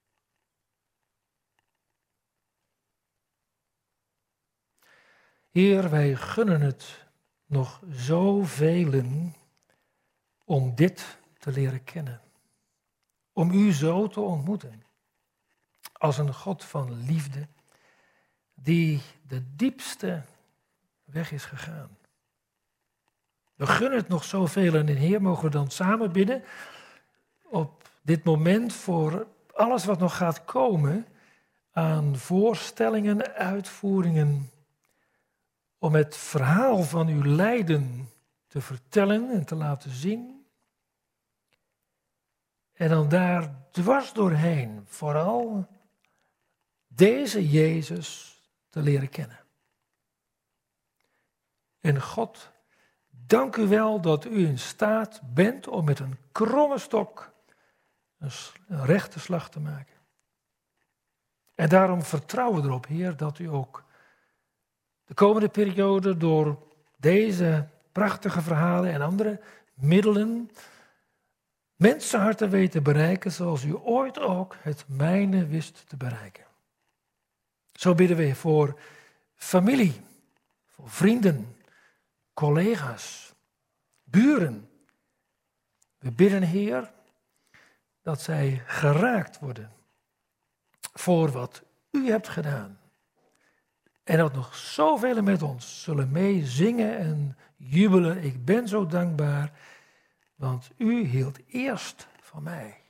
Heer, wij gunnen het nog zoveel om dit te leren kennen. Om u zo te ontmoeten. Als een God van liefde die de diepste weg is gegaan. We gunnen het nog zoveel en Heer, mogen we dan samen bidden op dit moment voor alles wat nog gaat komen aan voorstellingen, uitvoeringen, om het verhaal van uw lijden te vertellen en te laten zien. En dan daar dwars doorheen vooral deze Jezus te leren kennen. En God, dank u wel dat u in staat bent om met een kromme stok een rechte slag te maken. En daarom vertrouwen we erop, Heer, dat u ook de komende periode door deze prachtige verhalen en andere middelen mensenharten weet te bereiken zoals u ooit ook het mijne wist te bereiken. Zo bidden we voor familie, voor vrienden, collega's, buren. We bidden, Heer, dat zij geraakt worden voor wat u hebt gedaan. En dat nog zoveel met ons zullen meezingen en jubelen. Ik ben zo dankbaar, want u hield eerst van mij.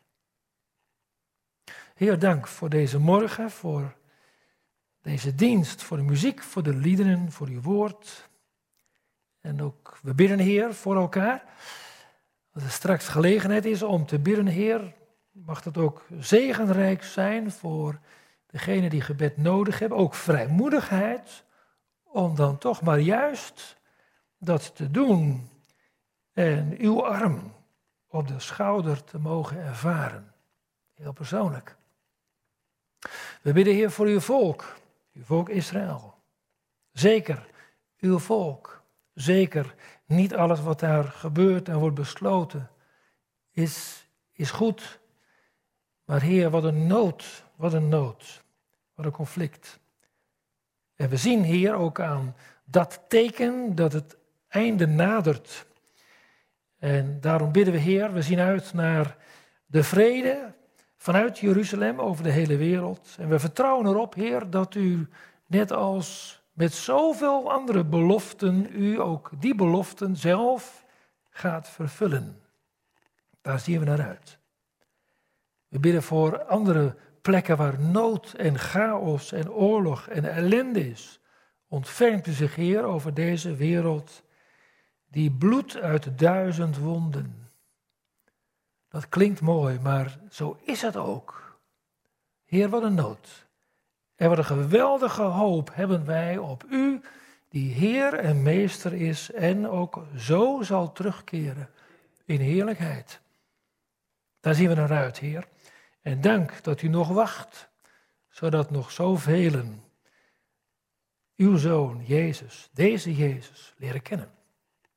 Heer, dank voor deze morgen, voor deze dienst, voor de muziek, voor de liederen, voor uw woord. En ook, we bidden, Heer, voor elkaar. Als er straks gelegenheid is om te bidden, Heer, mag dat ook zegenrijk zijn voor degenen die gebed nodig hebben. Ook vrijmoedigheid om dan toch maar juist dat te doen en uw arm op de schouder te mogen ervaren. Heel persoonlijk. We bidden, Heer, voor uw volk Israël. Zeker uw volk. Zeker niet alles wat daar gebeurt en wordt besloten is goed. Maar Heer, wat een nood, wat een conflict. En we zien hier ook aan dat teken dat het einde nadert. En daarom bidden we, Heer, we zien uit naar de vrede vanuit Jeruzalem over de hele wereld. En we vertrouwen erop, Heer, dat u net als met zoveel andere beloften, u ook die beloften zelf gaat vervullen. Daar zien we naar uit. We bidden voor andere plekken waar nood en chaos en oorlog en ellende is. Ontfermt u zich, Heer, over deze wereld die bloedt uit 1000 wonden. Dat klinkt mooi, maar zo is het ook. Heer, wat een nood. En wat een geweldige hoop hebben wij op u, die Heer en Meester is en ook zo zal terugkeren in heerlijkheid. Daar zien we naar uit, Heer. En dank dat u nog wacht, zodat nog zoveel uw Zoon, Jezus, deze Jezus, leren kennen.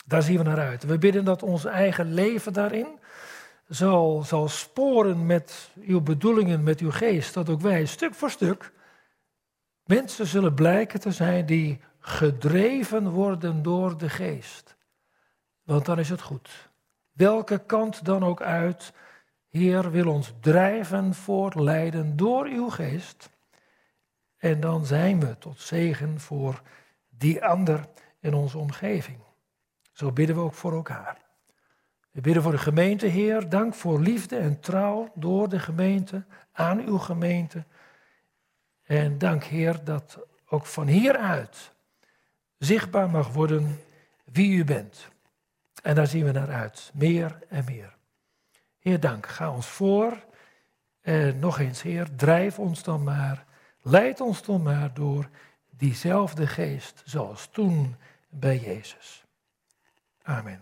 Daar zien we naar uit. We bidden dat ons eigen leven daarin zal sporen met uw bedoelingen, met uw geest. Dat ook wij stuk voor stuk mensen zullen blijken te zijn die gedreven worden door de geest. Want dan is het goed. Welke kant dan ook uit, Heer wil ons drijven voor lijden door uw geest. En dan zijn we tot zegen voor die ander in onze omgeving. Zo bidden we ook voor elkaar. We bidden voor de gemeente, Heer. Dank voor liefde en trouw door de gemeente, aan uw gemeente. En dank, Heer, dat ook van hieruit zichtbaar mag worden wie u bent. En daar zien we naar uit, meer en meer. Heer, dank. Ga ons voor. En nog eens, Heer, drijf ons dan maar, leid ons dan maar door diezelfde geest, zoals toen bij Jezus. Amen.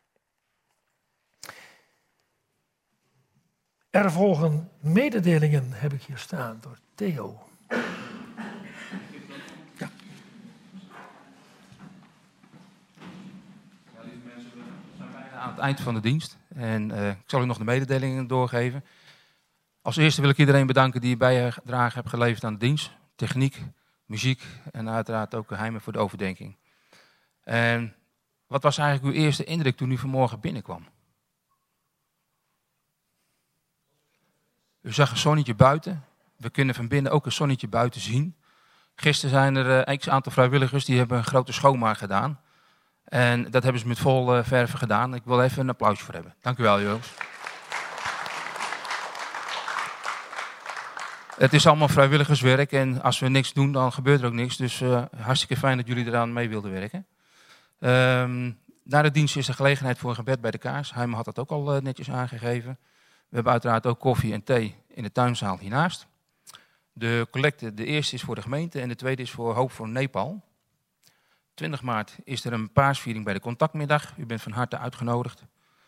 Er volgen mededelingen, heb ik hier staan, door Theo. Ja. Ja, lieve mensen, we zijn bijna aan het eind van de dienst. En ik zal u nog de mededelingen doorgeven. Als eerste wil ik iedereen bedanken die bijdrage heeft geleverd aan de dienst. Techniek, muziek en uiteraard ook geheimen voor de overdenking. En wat was eigenlijk uw eerste indruk toen u vanmorgen binnenkwam? U zag een zonnetje buiten. We kunnen van binnen ook een zonnetje buiten zien. Gisteren zijn er een aantal vrijwilligers die hebben een grote schoonmaak gedaan. En dat hebben ze met vol verven gedaan. Ik wil even een applaus voor hebben. Dank u wel, jongens. Het is allemaal vrijwilligerswerk en als we niks doen, dan gebeurt er ook niks. Dus hartstikke fijn dat jullie eraan mee wilden werken. Na de dienst is er gelegenheid voor een gebed bij de kaars. Hij had dat ook al netjes aangegeven. We hebben uiteraard ook koffie en thee in de tuinzaal hiernaast. De collecte, de eerste is voor de gemeente en de tweede is voor Hoop voor Nepal. 20 maart is er een paasviering bij de contactmiddag. U bent van harte uitgenodigd.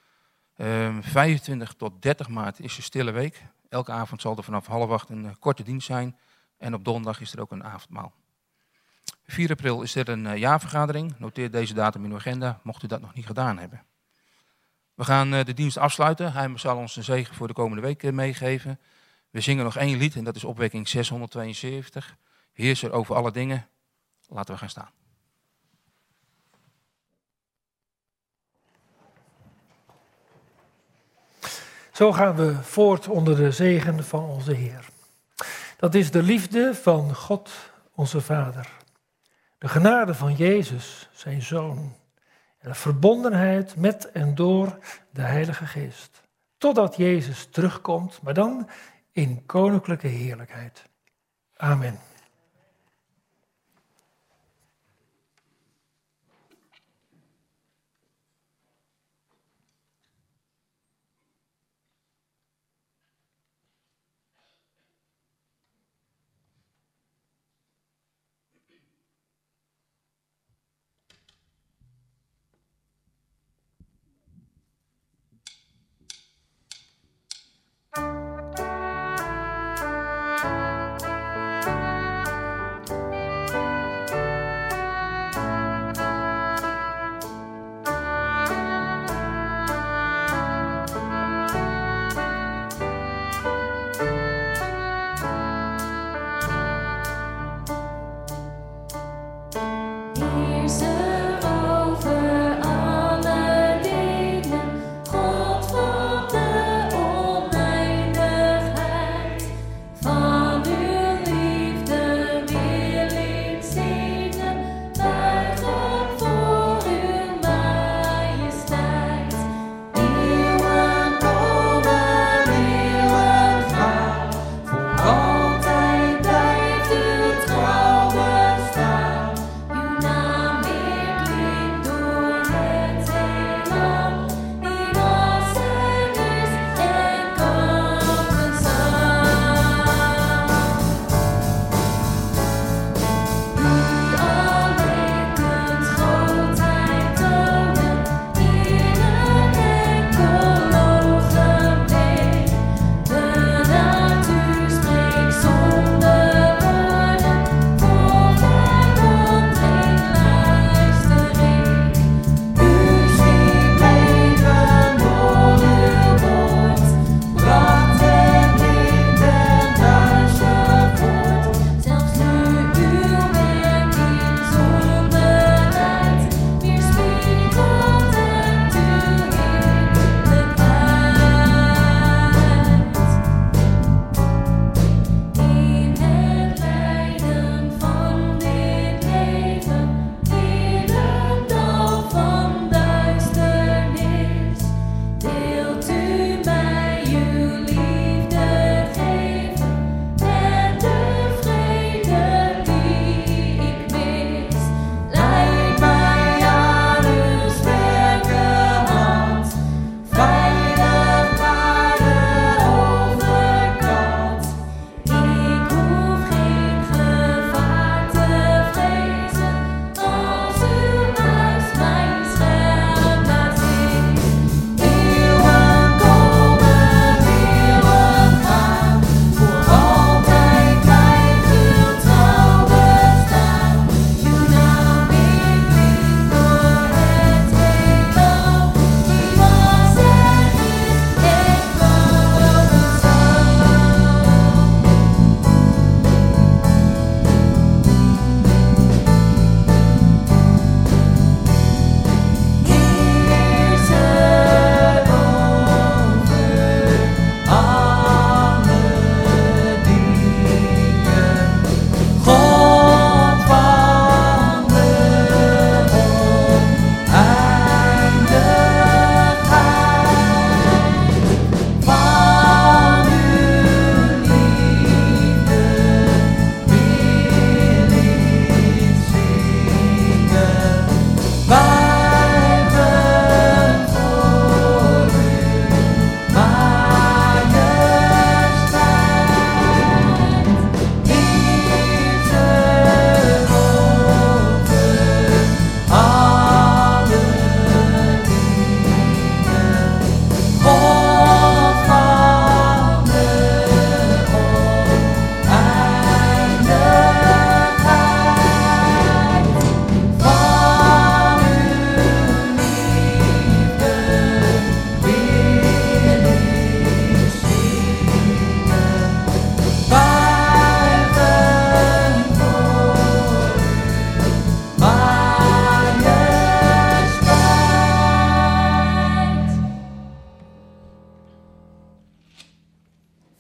25 tot 30 maart is de stille week. Elke avond zal er vanaf 7:30 een korte dienst zijn. En op donderdag is er ook een avondmaal. 4 april is er een jaarvergadering. Noteer deze datum in uw agenda, mocht u dat nog niet gedaan hebben. We gaan de dienst afsluiten. Hij zal ons een zegen voor de komende week meegeven. We zingen nog 1 lied en dat is opwekking 672. Heerser over alle dingen. Laten we gaan staan. Zo gaan we voort onder de zegen van onze Heer. Dat is de liefde van God, onze Vader. De genade van Jezus, zijn Zoon. En de verbondenheid met en door de Heilige Geest. Totdat Jezus terugkomt, maar dan in koninklijke heerlijkheid. Amen.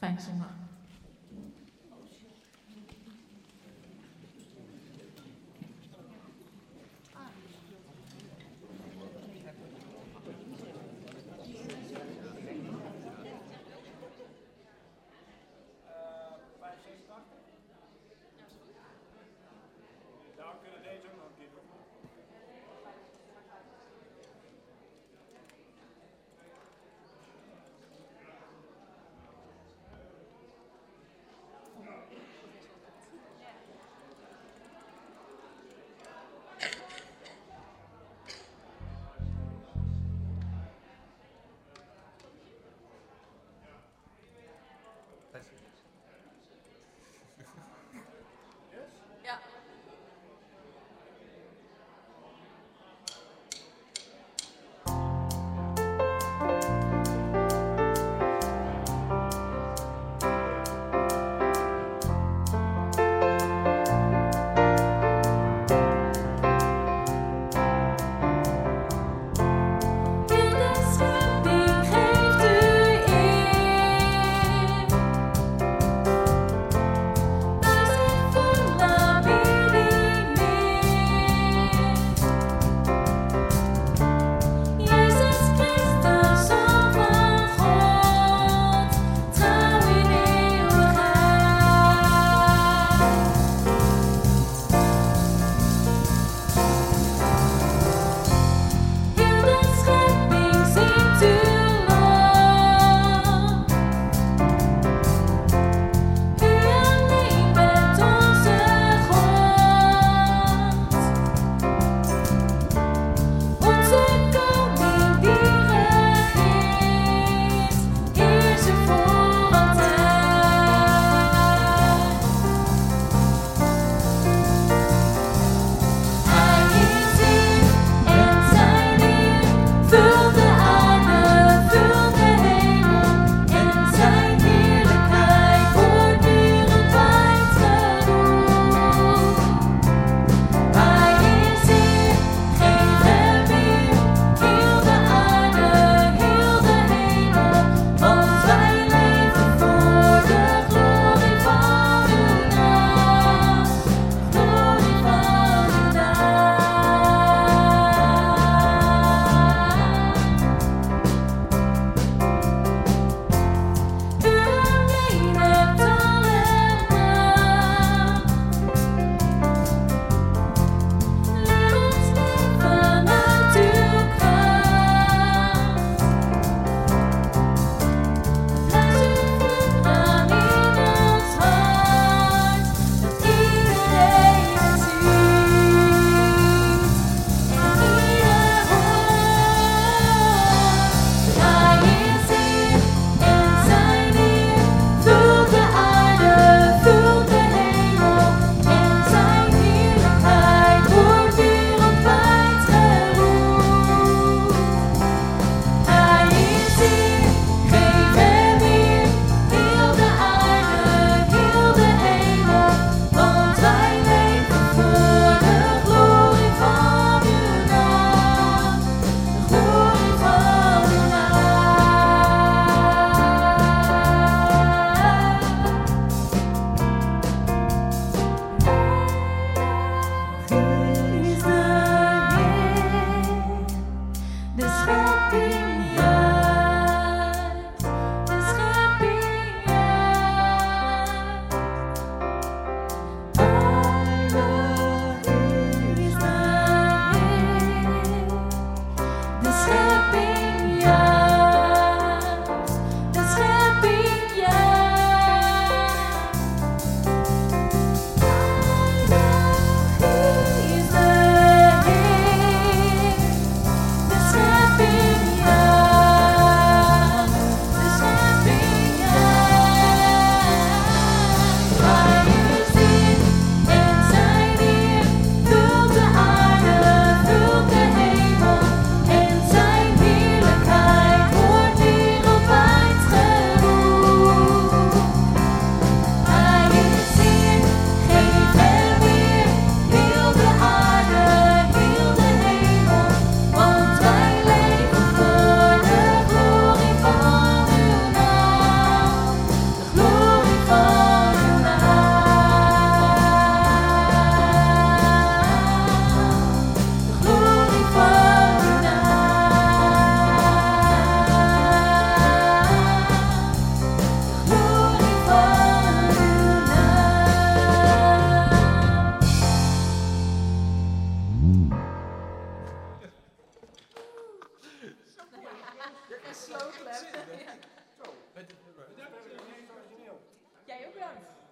Fijne zondag. Ja. In de schepping geeft u eer.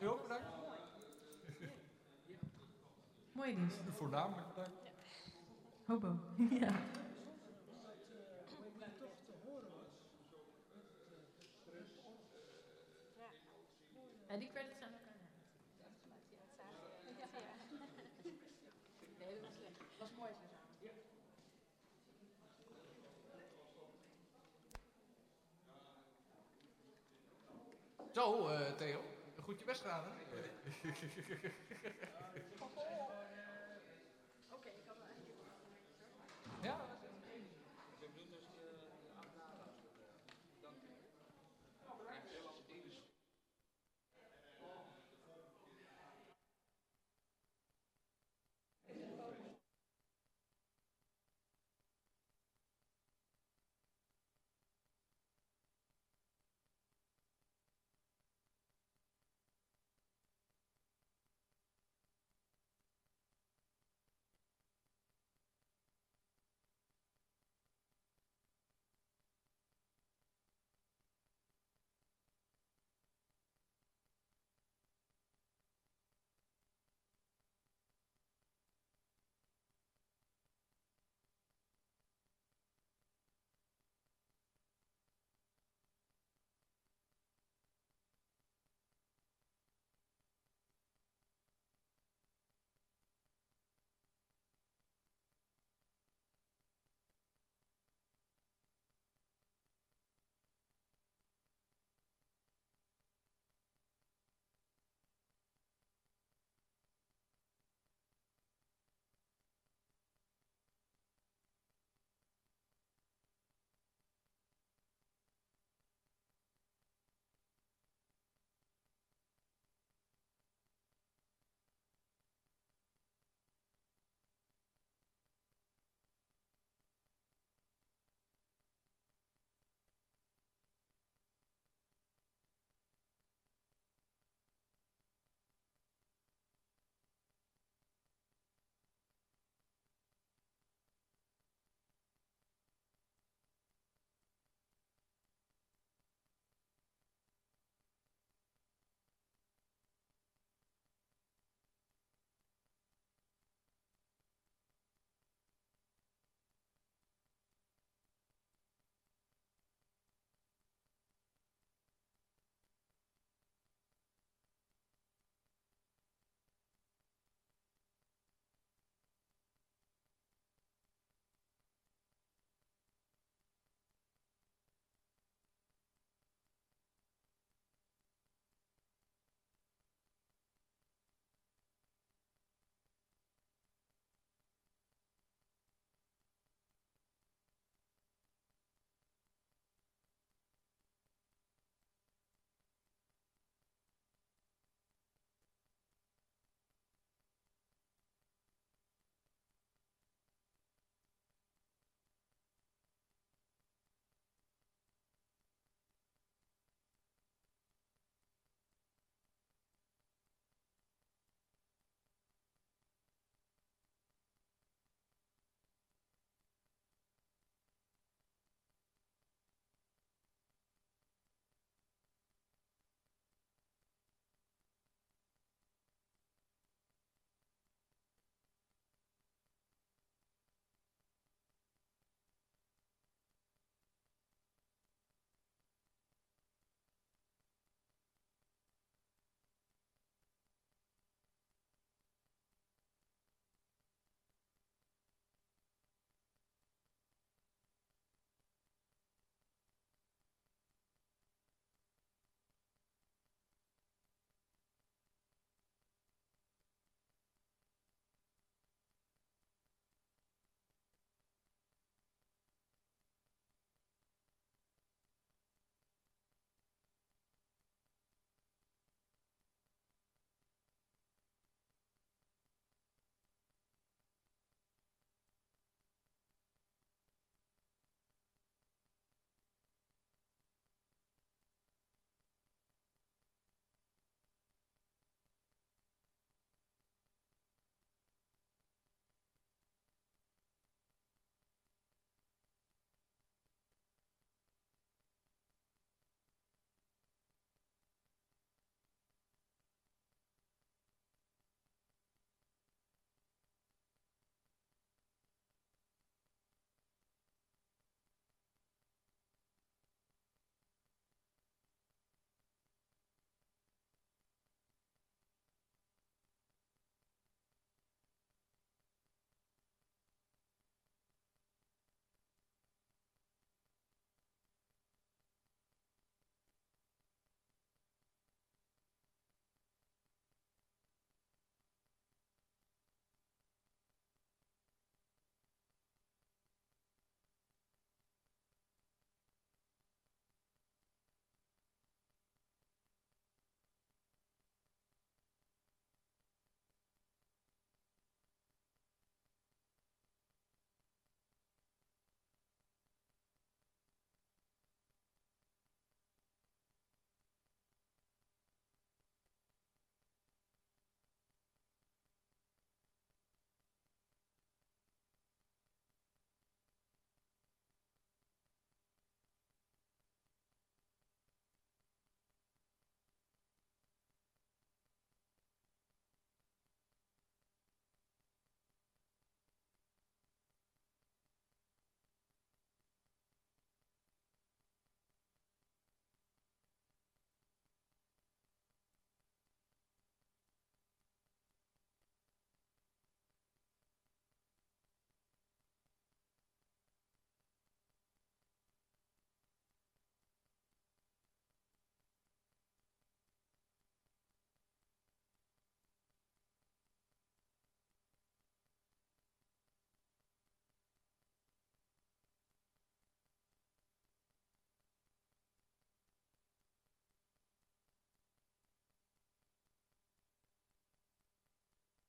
Heel bedankt. Mooie dienst. Voornamelijk bedankt. Hobo. Ja. Ja, die credits aan elkaar. Nee, dat was slecht. Dat was mooi zo samen. Zo, Theo. Goed je best gedaan, hè? Oké, ik had wel eigenlijk... Ja.